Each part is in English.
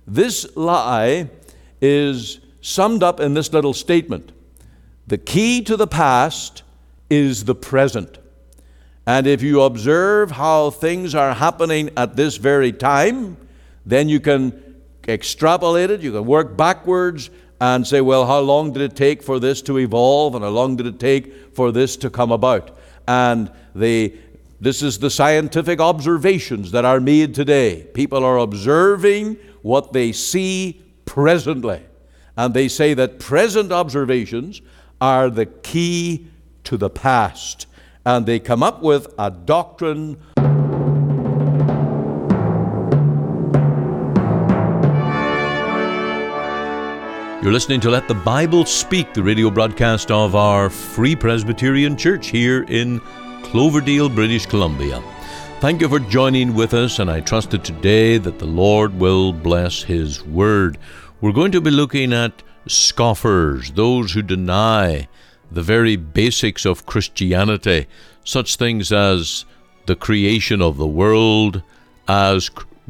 This lie is summed up in this little statement. The key to the past is the present. And if you observe how things are happening at this very time, then you can extrapolate it, you can work backwards and say, well, how long did it take for this to evolve, and how long did it take for this to come about? And this is the scientific observations that are made today. People are observing what they see presently. And they say that present observations are the key to the past. And they come up with a doctrine. You're listening to Let the Bible Speak, the radio broadcast of our Free Presbyterian Church here in Cloverdale, British Columbia. Thank you for joining with us, and I trust that today that the Lord will bless His Word. We're going to be looking at scoffers, those who deny the very basics of Christianity, such things as the creation of the world as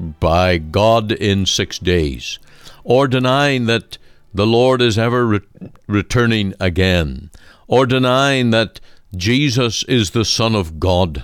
by God in 6 days, or denying that the Lord is ever returning again, or denying that Jesus is the Son of God.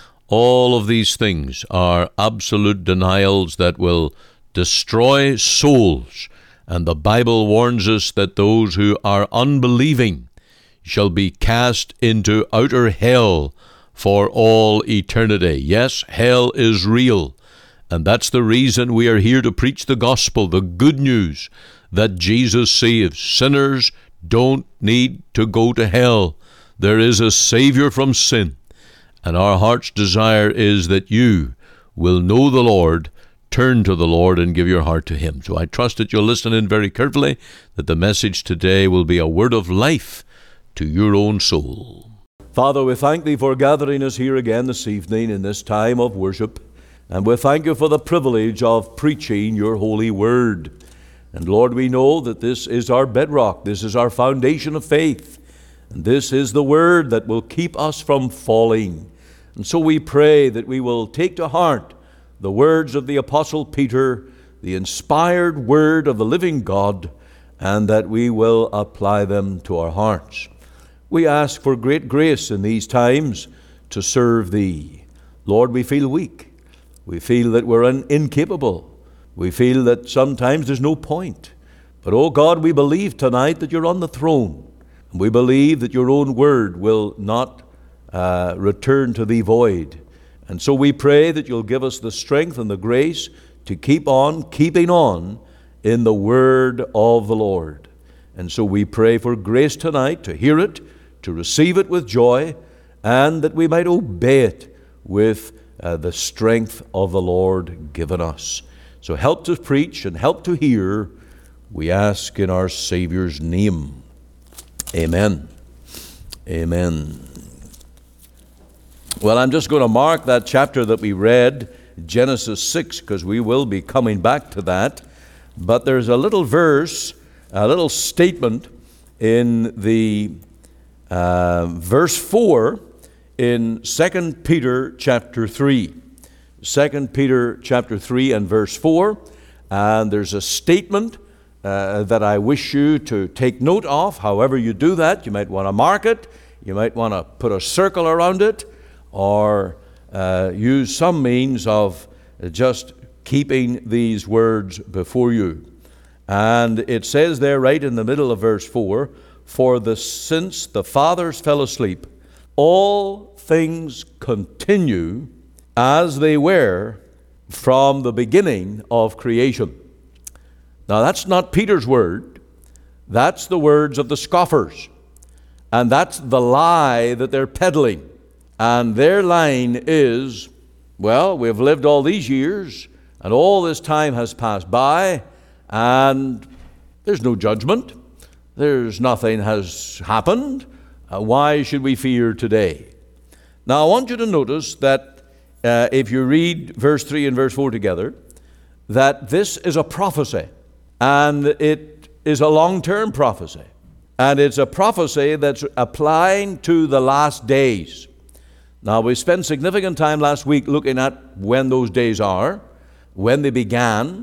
All of these things are absolute denials that will destroy souls, and the Bible warns us that those who are unbelieving shall be cast into outer hell for all eternity. Yes, hell is real, and that's the reason we are here to preach the gospel, the good news that Jesus saves. Sinners don't need to go to hell. There is a Savior from sin, and our heart's desire is that you will know the Lord, turn to the Lord, and give your heart to Him. So I trust that you'll listen in very carefully, that the message today will be a word of life to your own soul. Father, we thank Thee for gathering us here again this evening in this time of worship, and we thank You for the privilege of preaching Your holy word. And Lord, we know that this is our bedrock, this is our foundation of faith, and this is the word that will keep us from falling. And so we pray that we will take to heart the words of the Apostle Peter, the inspired word of the living God, and that we will apply them to our hearts. We ask for great grace in these times to serve Thee. Lord, we feel weak. We feel that we're incapable. We feel that sometimes there's no point. But, oh God, we believe tonight that You're on the throne. And we believe that Your own word will not return to Thee void. And so we pray that You'll give us the strength and the grace to keep on keeping on in the word of the Lord. And so we pray for grace tonight to hear it, to receive it with joy, and that we might obey it with the strength of the Lord given us. So help to preach and help to hear, we ask in our Savior's name. Amen. Amen. Well, I'm just going to mark that chapter that we read, Genesis 6, because we will be coming back to that. But there's a little verse, a little statement in the verse 4 in 2 Peter chapter 3. 2 Peter chapter 3 and verse 4. And there's a statement that I wish you to take note of. However you do that, you might want to mark it. You might want to put a circle around it, or use some means of just keeping these words before you. And it says there right in the middle of verse 4, since the fathers fell asleep, all things continue as they were from the beginning of creation. Now that's not Peter's word. That's the words of the scoffers. And that's the lie that they're peddling. And their line is, well, we've lived all these years, and all this time has passed by, and there's no judgment. There's nothing has happened. Why should we fear today? Now, I want you to notice that if you read verse 3 and verse 4 together, that this is a prophecy, and it is a long-term prophecy. And it's a prophecy that's applying to the last days. Now, we spent significant time last week looking at when those days are, when they began,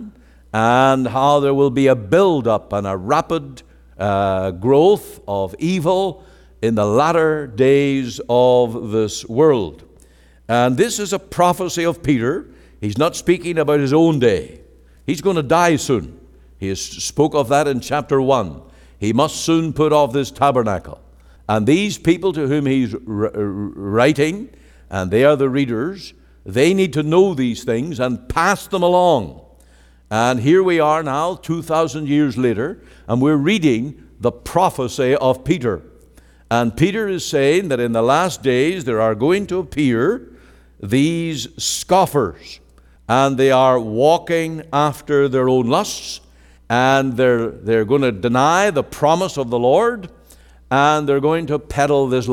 and how there will be a build-up and a rapid growth of evil in the latter days of this world. And this is a prophecy of Peter. He's not speaking about his own day. He's going to die soon. He has spoke of that in chapter 1. He must soon put off this tabernacle. And these people to whom he's writing, and they are the readers, they need to know these things and pass them along. And here we are now, 2,000 years later, and we're reading the prophecy of Peter. And Peter is saying that in the last days there are going to appear these scoffers, and they are walking after their own lusts, and they're going to deny the promise of the Lord, and they're going to peddle this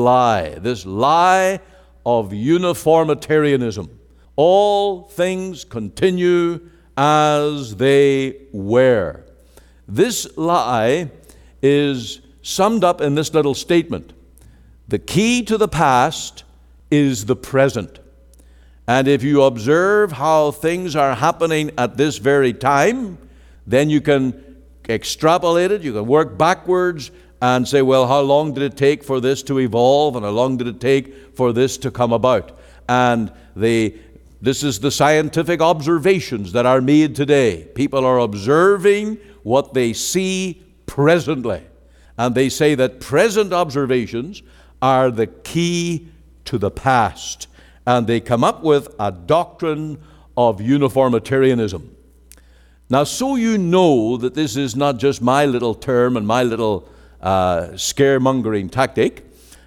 lie of uniformitarianism. All things continue as they were. This lie is summed up in this little statement. The key to the past is the present. And if you observe how things are happening at this very time, then you can extrapolate it, you can work backwards and say, well, how long did it take for this to evolve, and how long did it take for this to come about? And this is the scientific observations that are made today. People are observing what they see presently. And they say that present observations are the key to the past. And they come up with a doctrine of uniformitarianism. Now, so you know that this is not just my little term and my little scaremongering tactic,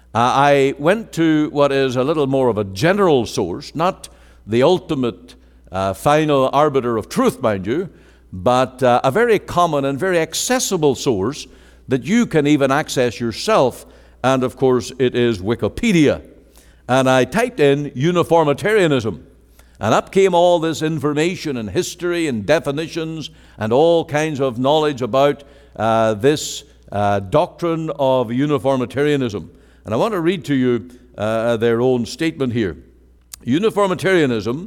I went to what is a little more of a general source, not the ultimate final arbiter of truth, mind you, but a very common and very accessible source that you can even access yourself, and of course it is Wikipedia. And I typed in uniformitarianism, and up came all this information and history and definitions and all kinds of knowledge about this doctrine of uniformitarianism. And I want to read to you their own statement here. Uniformitarianism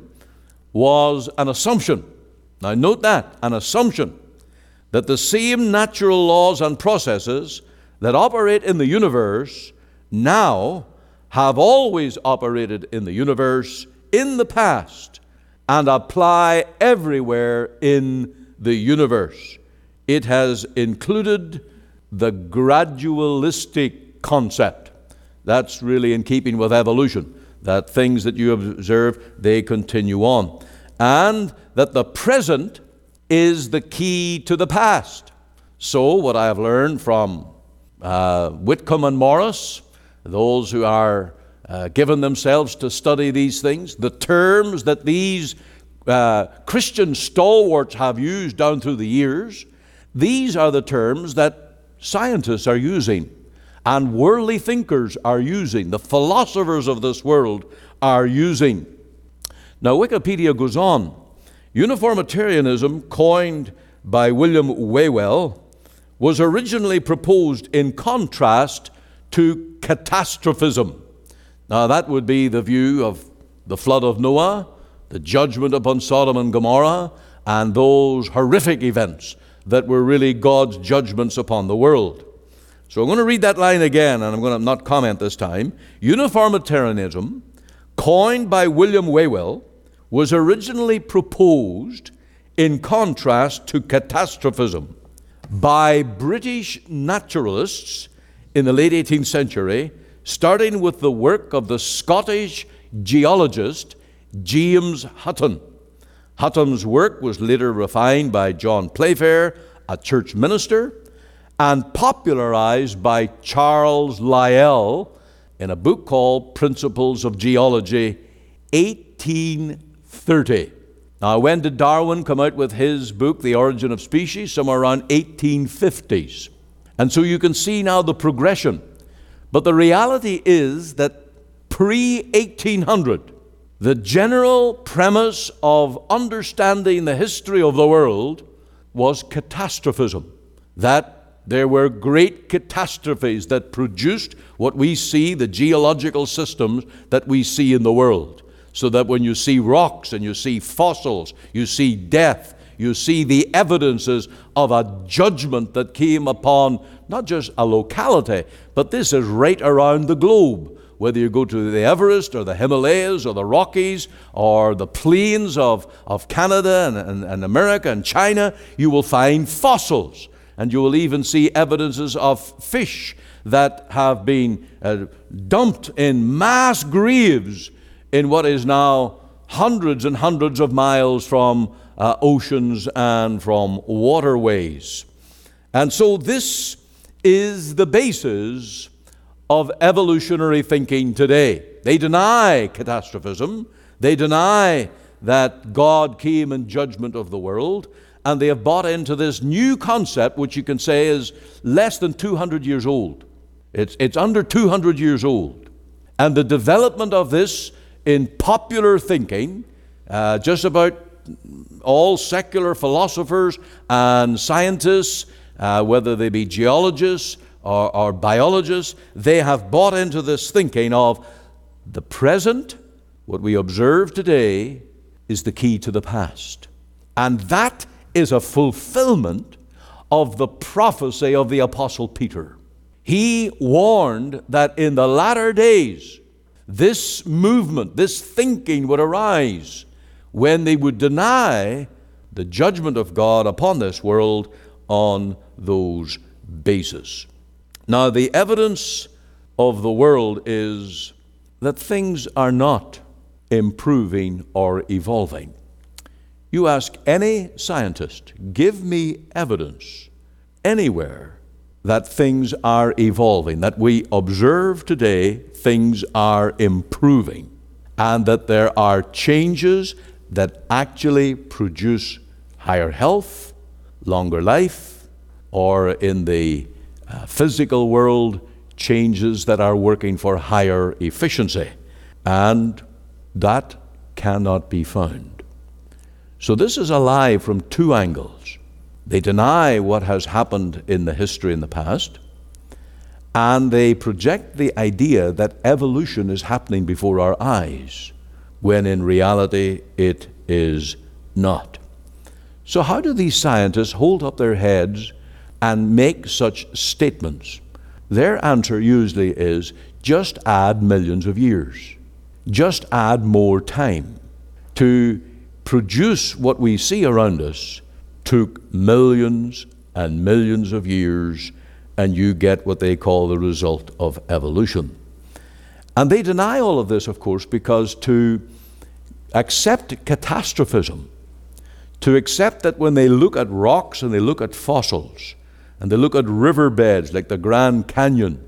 was an assumption. Now note that, an assumption that the same natural laws and processes that operate in the universe now have always operated in the universe in the past and apply everywhere in the universe. It has included the gradualistic concept. That's really in keeping with evolution, that things that you observe, they continue on. And that the present is the key to the past. So what I have learned from Whitcomb and Morris, those who are given themselves to study these things, the terms that these Christian stalwarts have used down through the years, these are the terms that scientists are using and worldly thinkers are using, the philosophers of this world are using. Now Wikipedia goes on. Uniformitarianism, coined by William Whewell, was originally proposed in contrast to catastrophism. Now that would be the view of the flood of Noah, the judgment upon Sodom and Gomorrah, and those horrific events that were really God's judgments upon the world. So I'm going to read that line again, and I'm going to not comment this time. Uniformitarianism, coined by William Whewell, was originally proposed in contrast to catastrophism by British naturalists in the late 18th century, starting with the work of the Scottish geologist James Hutton. Hutton's work was later refined by John Playfair, a church minister, and popularized by Charles Lyell in a book called Principles of Geology, 1830. Now, when did Darwin come out with his book, The Origin of Species? Somewhere around 1850s. And so you can see now the progression. But the reality is that pre-1800, the general premise of understanding the history of the world was catastrophism. That there were great catastrophes that produced what we see, the geological systems that we see in the world. So that when you see rocks and you see fossils, you see death, You see the evidences of a judgment that came upon not just a locality, but this is right around the globe. Whether you go to the Everest or the Himalayas or the Rockies or the plains of Canada and America and China, you will find fossils. And you will even see evidences of fish that have been dumped in mass graves in what is now hundreds and hundreds of miles from oceans and from waterways. And so this is the basis of evolutionary thinking today. They deny catastrophism. They deny that God came in judgment of the world. And they have bought into this new concept, which you can say is less than 200 years old. It's under 200 years old. And the development of this in popular thinking, just about all secular philosophers and scientists, whether they be geologists or biologists, they have bought into this thinking of the present, what we observe today, is the key to the past. And that is a fulfillment of the prophecy of the Apostle Peter. He warned that in the latter days, this movement, this thinking would arise when they would deny the judgment of God upon this world on those bases. Now, the evidence of the world is that things are not improving or evolving. You ask any scientist, give me evidence anywhere that things are evolving, that we observe today things are improving, and that there are changes that actually produce higher health, longer life, or in the physical world, changes that are working for higher efficiency. And that cannot be found. So this is a lie from two angles. They deny what has happened in the history in the past, and they project the idea that evolution is happening before our eyes, when in reality it is not. So how do these scientists hold up their heads and make such statements? Their answer usually is, just add millions of years. Just add more time. To produce what we see around us took millions and millions of years, and you get what they call the result of evolution. And they deny all of this, of course, because to accept catastrophism, to accept that when they look at rocks and they look at fossils, and they look at riverbeds like the Grand Canyon,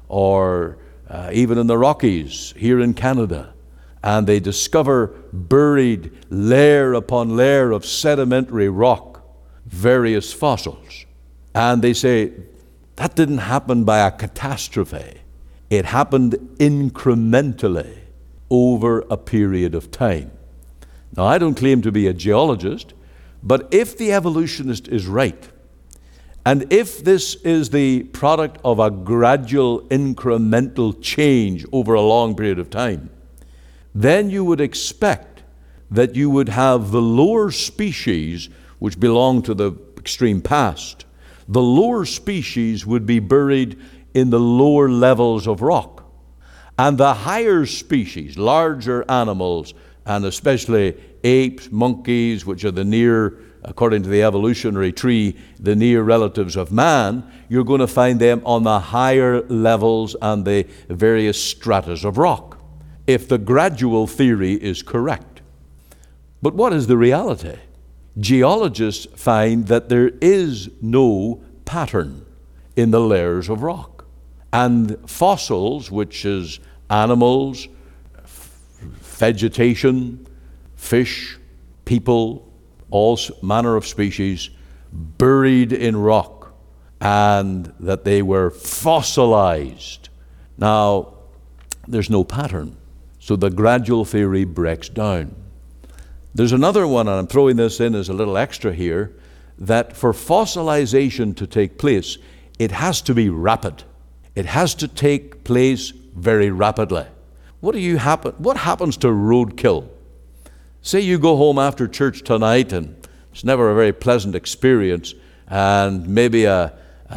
or even in the Rockies here in Canada, and they discover buried layer upon layer of sedimentary rock, various fossils, and they say, that didn't happen by a catastrophe. It happened incrementally over a period of time. Now, I don't claim to be a geologist, but if the evolutionist is right, and if this is the product of a gradual incremental change over a long period of time, then you would expect that you would have the lower species, which belong to the extreme past, the lower species would be buried in the lower levels of rock. And the higher species, larger animals, and especially apes, monkeys, which are the near, according to the evolutionary tree, the near relatives of man, you're going to find them on the higher levels and the various stratas of rock, if the gradual theory is correct. But what is the reality? Geologists find that there is no pattern in the layers of rock. And fossils, which is animals, vegetation, fish, people, all manner of species, buried in rock, and that they were fossilized. Now, there's no pattern, so the gradual theory breaks down. There's another one, and I'm throwing this in as a little extra here, that for fossilization to take place, it has to be rapid. It has to take place very rapidly. What happens to roadkill? Say you go home after church tonight and It's never a very pleasant experience, and maybe a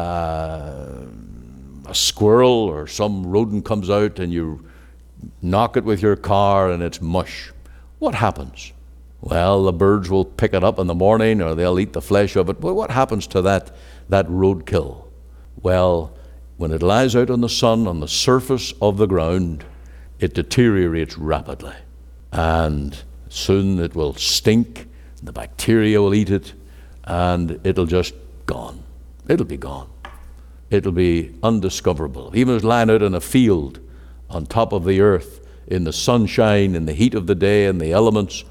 squirrel or some rodent comes out and you knock it with your car and it's mush. What happens? Well, the birds will pick it up in the morning or they'll eat the flesh of it. Well, what happens to that roadkill? Well, when it lies out on the sun, on the surface of the ground, it deteriorates rapidly. And soon it will stink, the bacteria will eat it, and it'll just gone. It'll be gone. It'll be undiscoverable. Even if it's lying out in a field on top of the earth, in the sunshine, in the heat of the day, and the elements,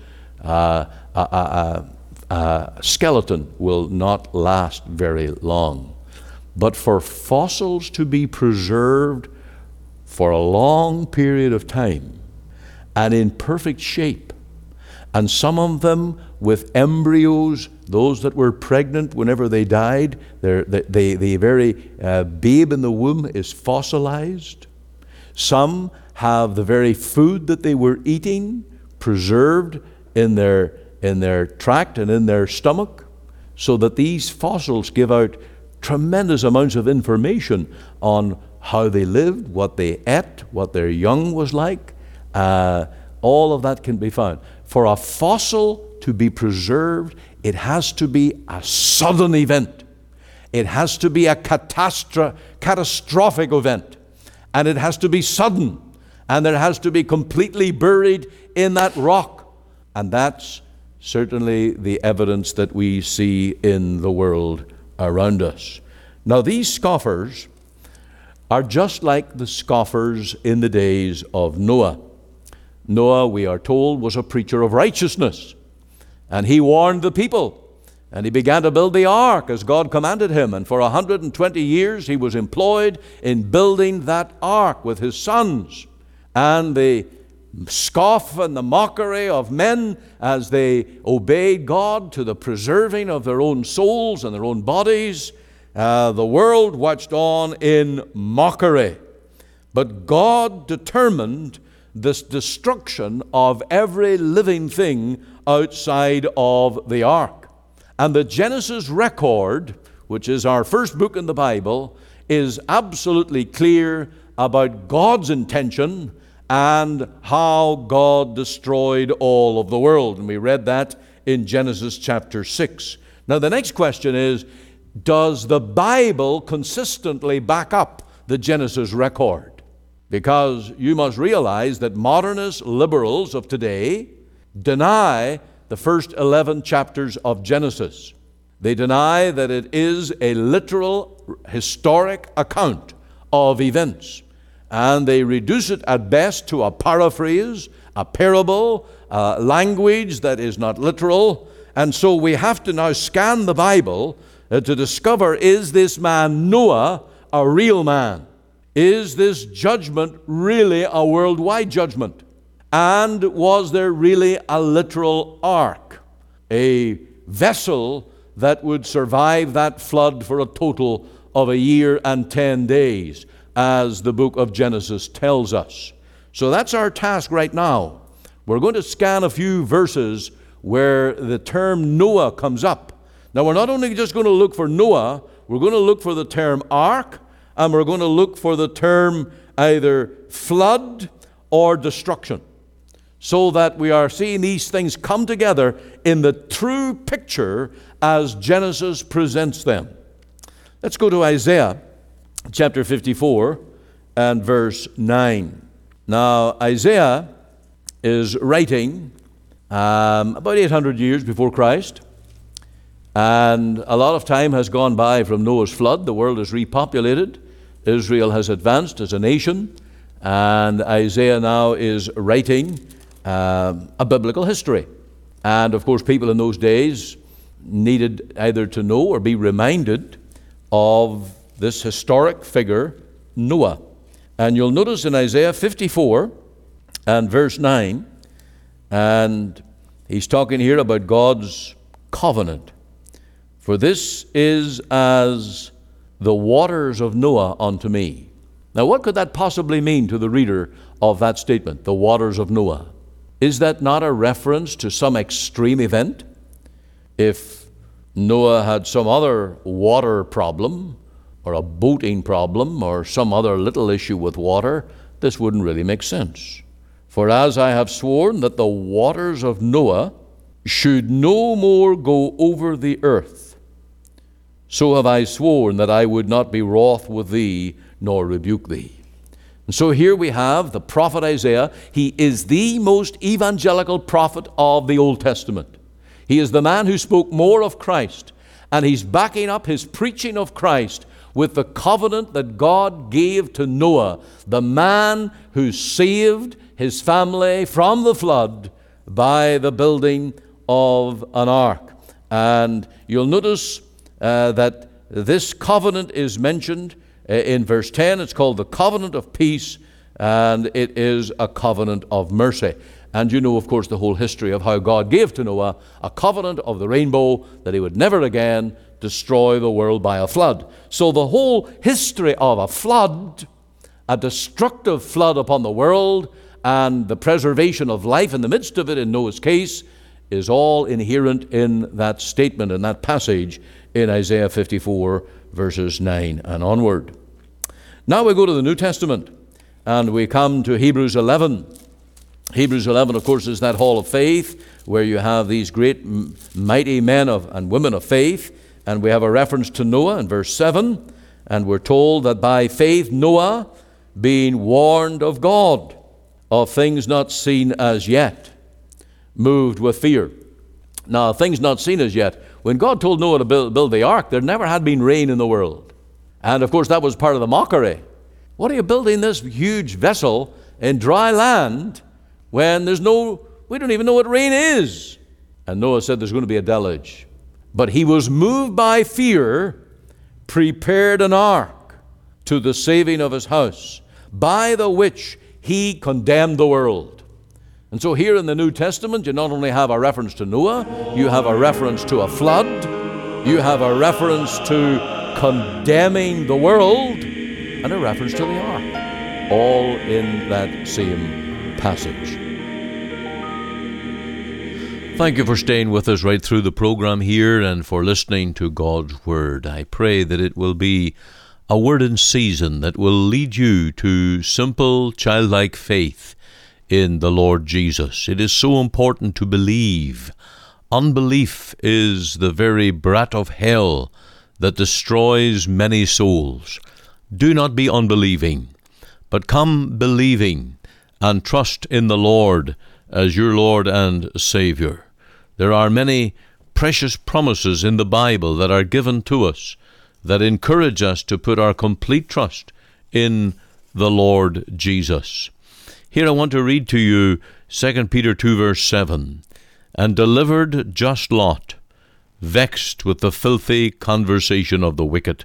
a skeleton will not last very long. But for fossils to be preserved for a long period of time and in perfect shape, and some of them with embryos, those that were pregnant whenever they died, the very babe in the womb is fossilized. Some have the very food that they were eating preserved in their tract and in their stomach, so that these fossils give out tremendous amounts of information on how they lived, what they ate, what their young was like. All of that can be found. For a fossil to be preserved, it has to be a sudden event. It has to be a catastrophic event. And it has to be sudden. And it has to be completely buried in that rock. And that's certainly the evidence that we see in the world around us. Now, these scoffers are just like the scoffers in the days of Noah. Noah, we are told, was a preacher of righteousness, and he warned the people, and he began to build the ark as God commanded him, and for 120 years he was employed in building that ark with his sons. And the scoff and the mockery of men as they obeyed God to the preserving of their own souls and their own bodies, the world watched on in mockery. But God determined this destruction of every living thing outside of the ark. And the Genesis record, which is our first book in the Bible, is absolutely clear about God's intention and how God destroyed all of the world. And we read that in Genesis chapter 6. Now the next question is, does the Bible consistently back up the Genesis record? Because you must realize that modernist liberals of today deny the first 11 chapters of Genesis. They deny that it is a literal historic account of events. And they reduce it at best to a paraphrase, a parable, language that is not literal. And so we have to now scan the Bible to discover, is this man Noah a real man? Is this judgment really a worldwide judgment? And was there really a literal ark, a vessel that would survive that flood for a total of a year and 10 days, as the book of Genesis tells us? So that's our task right now. We're going to scan a few verses where the term Noah comes up. Now, we're not only just going to look for Noah, we're going to look for the term ark, and we're going to look for the term either flood or destruction, so that we are seeing these things come together in the true picture as Genesis presents them. Let's go to Isaiah chapter 54 and verse 9. Now, Isaiah is writing about 800 years before Christ, and a lot of time has gone by from Noah's flood. The world is repopulated. Israel has advanced as a nation, and Isaiah now is writing a biblical history. And of course, people in those days needed either to know or be reminded of this historic figure, Noah. And you'll notice in Isaiah 54 and verse 9, and he's talking here about God's covenant. For this is as the waters of Noah unto me. Now, what could that possibly mean to the reader of that statement, the waters of Noah? Is that not a reference to some extreme event? If Noah had some other water problem, or a boating problem, or some other little issue with water, this wouldn't really make sense. For as I have sworn that the waters of Noah should no more go over the earth, so have I sworn that I would not be wroth with thee, nor rebuke thee. And so here we have the prophet Isaiah. He is the most evangelical prophet of the Old Testament. He is the man who spoke more of Christ, and he's backing up his preaching of Christ with the covenant that God gave to Noah, the man who saved his family from the flood by the building of an ark. And you'll notice that this covenant is mentioned in verse 10. It's called the covenant of peace, and it is a covenant of mercy. And you know, of course, the whole history of how God gave to Noah a covenant of the rainbow, that he would never again destroy the world by a flood. So the whole history of a flood, a destructive flood upon the world, and the preservation of life in the midst of it in Noah's case, is all inherent in that statement, in that passage in Isaiah 54, verses 9 and onward. Now we go to the New Testament, and we come to Hebrews 11. Hebrews 11, of course, is that hall of faith where you have these great mighty men and women of faith, and we have a reference to Noah in verse 7, and we're told that by faith Noah, being warned of God of things not seen as yet, moved with fear. Now, things not seen as yet, when God told Noah to build the ark, there never had been rain in the world. And of course that was part of the mockery. What are you building this huge vessel in dry land when we don't even know what rain is? And Noah said there's going to be a deluge. But he was moved by fear, prepared an ark to the saving of his house, by the which he condemned the world. And so here in the New Testament, you not only have a reference to Noah, you have a reference to a flood, you have a reference to condemning the world, and a reference to the ark, all in that same passage. Thank you for staying with us right through the program here and for listening to God's Word. I pray that it will be a word in season that will lead you to simple, childlike faith in the Lord Jesus. It is so important to believe. Unbelief is the very brat of hell that destroys many souls. Do not be unbelieving, but come believing and trust in the Lord as your Lord and Savior. There are many precious promises in the Bible that are given to us that encourage us to put our complete trust in the Lord Jesus. Here I want to read to you 2 Peter 2 verse 7. And delivered just Lot, vexed with the filthy conversation of the wicked.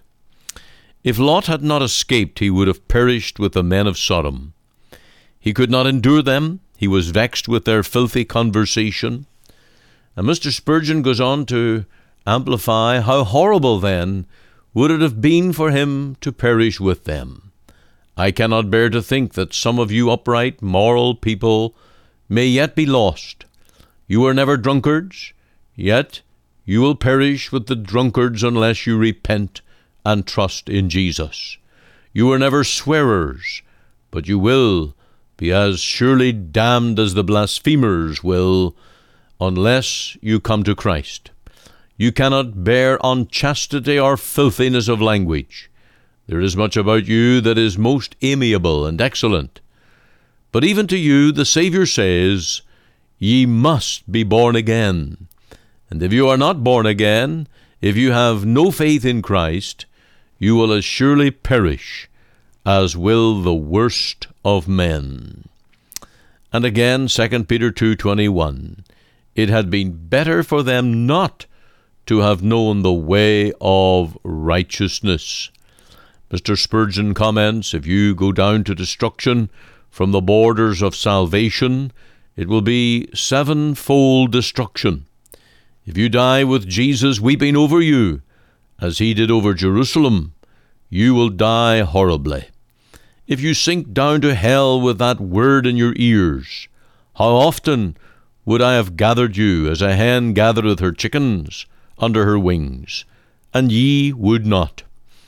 If Lot had not escaped, he would have perished with the men of Sodom. He could not endure them. He was vexed with their filthy conversation. And Mr. Spurgeon goes on to amplify how horrible then would it have been for him to perish with them. I cannot bear to think that some of you upright, moral people may yet be lost. You were never drunkards, yet you will perish with the drunkards unless you repent and trust in Jesus. You were never swearers, but you will be as surely damned as the blasphemers will, unless you come to Christ. You cannot bear unchastity or filthiness of language. There is much about you that is most amiable and excellent. But even to you the Saviour says, Ye must be born again. And if you are not born again, if you have no faith in Christ, you will as surely perish as will the worst of men. And again, 2 Peter 2:21, it had been better for them not to have known the way of righteousness. Mr. Spurgeon comments, if you go down to destruction from the borders of salvation, it will be sevenfold destruction. If you die with Jesus weeping over you, as he did over Jerusalem, you will die horribly. If you sink down to hell with that word in your ears, how often would I have gathered you as a hen gathereth her chickens under her wings, and ye would not.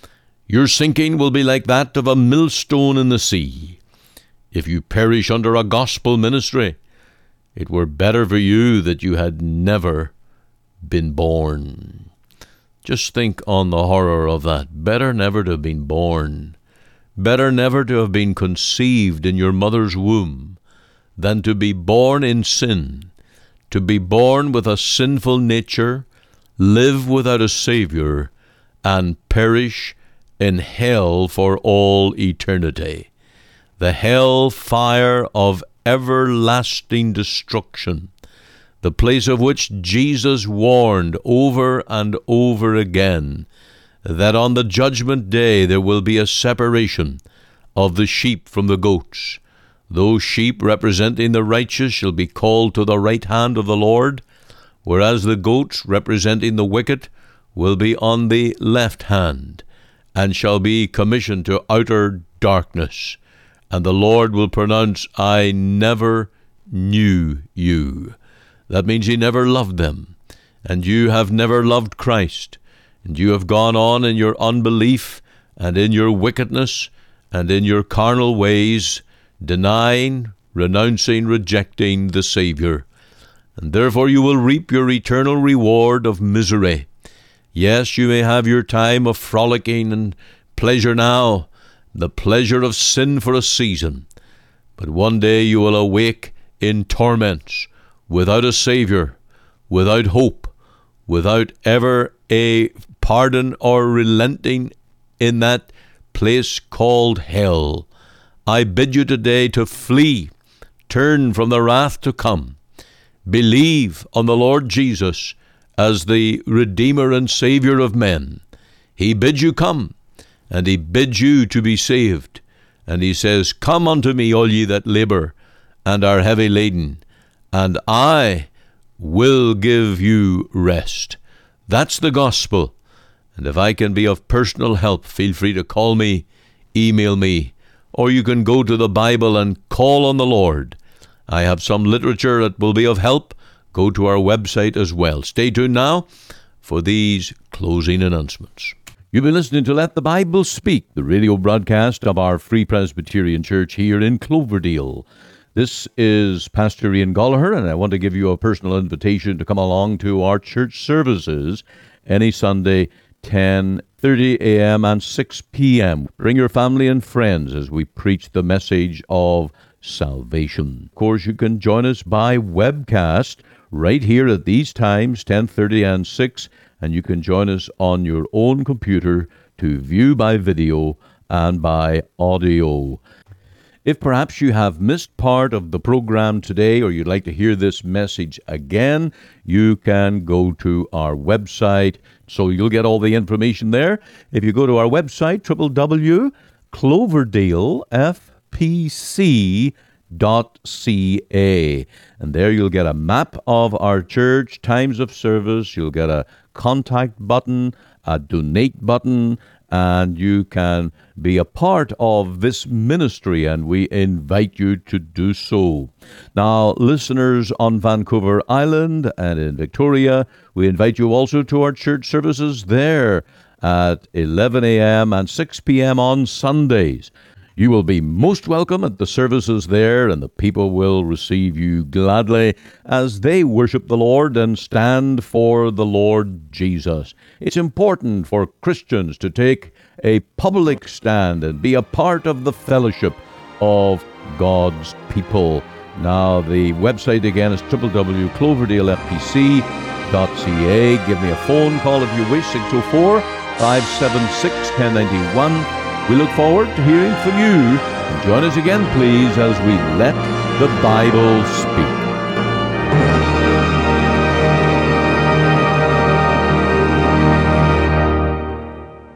Your sinking will be like that of a millstone in the sea. If you perish under a gospel ministry, it were better for you that you had never been born. Just think on the horror of that. Better never to have been born. Better never to have been conceived in your mother's womb than to be born in sin, to be born with a sinful nature, live without a Savior, and perish in hell for all eternity. The hell fire of everlasting destruction, the place of which Jesus warned over and over again, that on the judgment day there will be a separation of the sheep from the goats. Those sheep representing the righteous shall be called to the right hand of the Lord, whereas the goats representing the wicked will be on the left hand, and shall be commissioned to outer darkness. And the Lord will pronounce, I never knew you. That means he never loved them. And you have never loved Christ. And you have gone on in your unbelief and in your wickedness and in your carnal ways, denying, renouncing, rejecting the Savior. And therefore you will reap your eternal reward of misery. Yes, you may have your time of frolicking and pleasure now, the pleasure of sin for a season. But one day you will awake in torments, without a Savior, without hope, without ever a pardon or relenting in that place called hell. I bid you today to flee, turn from the wrath to come. Believe on the Lord Jesus as the Redeemer and Savior of men. He bids you come, and he bids you to be saved. And he says, Come unto me, all ye that labour and are heavy laden, and I will give you rest. That's the gospel. And if I can be of personal help, feel free to call me, email me, or you can go to the Bible and call on the Lord. I have some literature that will be of help. Go to our website as well. Stay tuned now for these closing announcements. You've been listening to Let the Bible Speak, the radio broadcast of our Free Presbyterian Church here in Cloverdale. This is Pastor Ian Gallagher, and I want to give you a personal invitation to come along to our church services any Sunday, 10:30 a.m. and 6 p.m. Bring your family and friends as we preach the message of salvation. Of course, you can join us by webcast right here at these times, 10:30 and 6, and you can join us on your own computer to view by video and by audio. If perhaps you have missed part of the program today, or you'd like to hear this message again, you can go to our website, so you'll get all the information there. If you go to our website, www.cloverdalefpc.ca, and there you'll get a map of our church, times of service, you'll get a contact button, a donate button, and you can be a part of this ministry, and we invite you to do so. Now, listeners on Vancouver Island and in Victoria, we invite you also to our church services there at 11 a.m. and 6 p.m. on Sundays. You will be most welcome at the services there, and the people will receive you gladly as they worship the Lord and stand for the Lord Jesus. It's important for Christians to take a public stand and be a part of the fellowship of God's people. Now, the website again is www.cloverdalefpc.ca. Give me a phone call if you wish, 604-576-1091. We look forward to hearing from you. And join us again, please, as we let the Bible speak.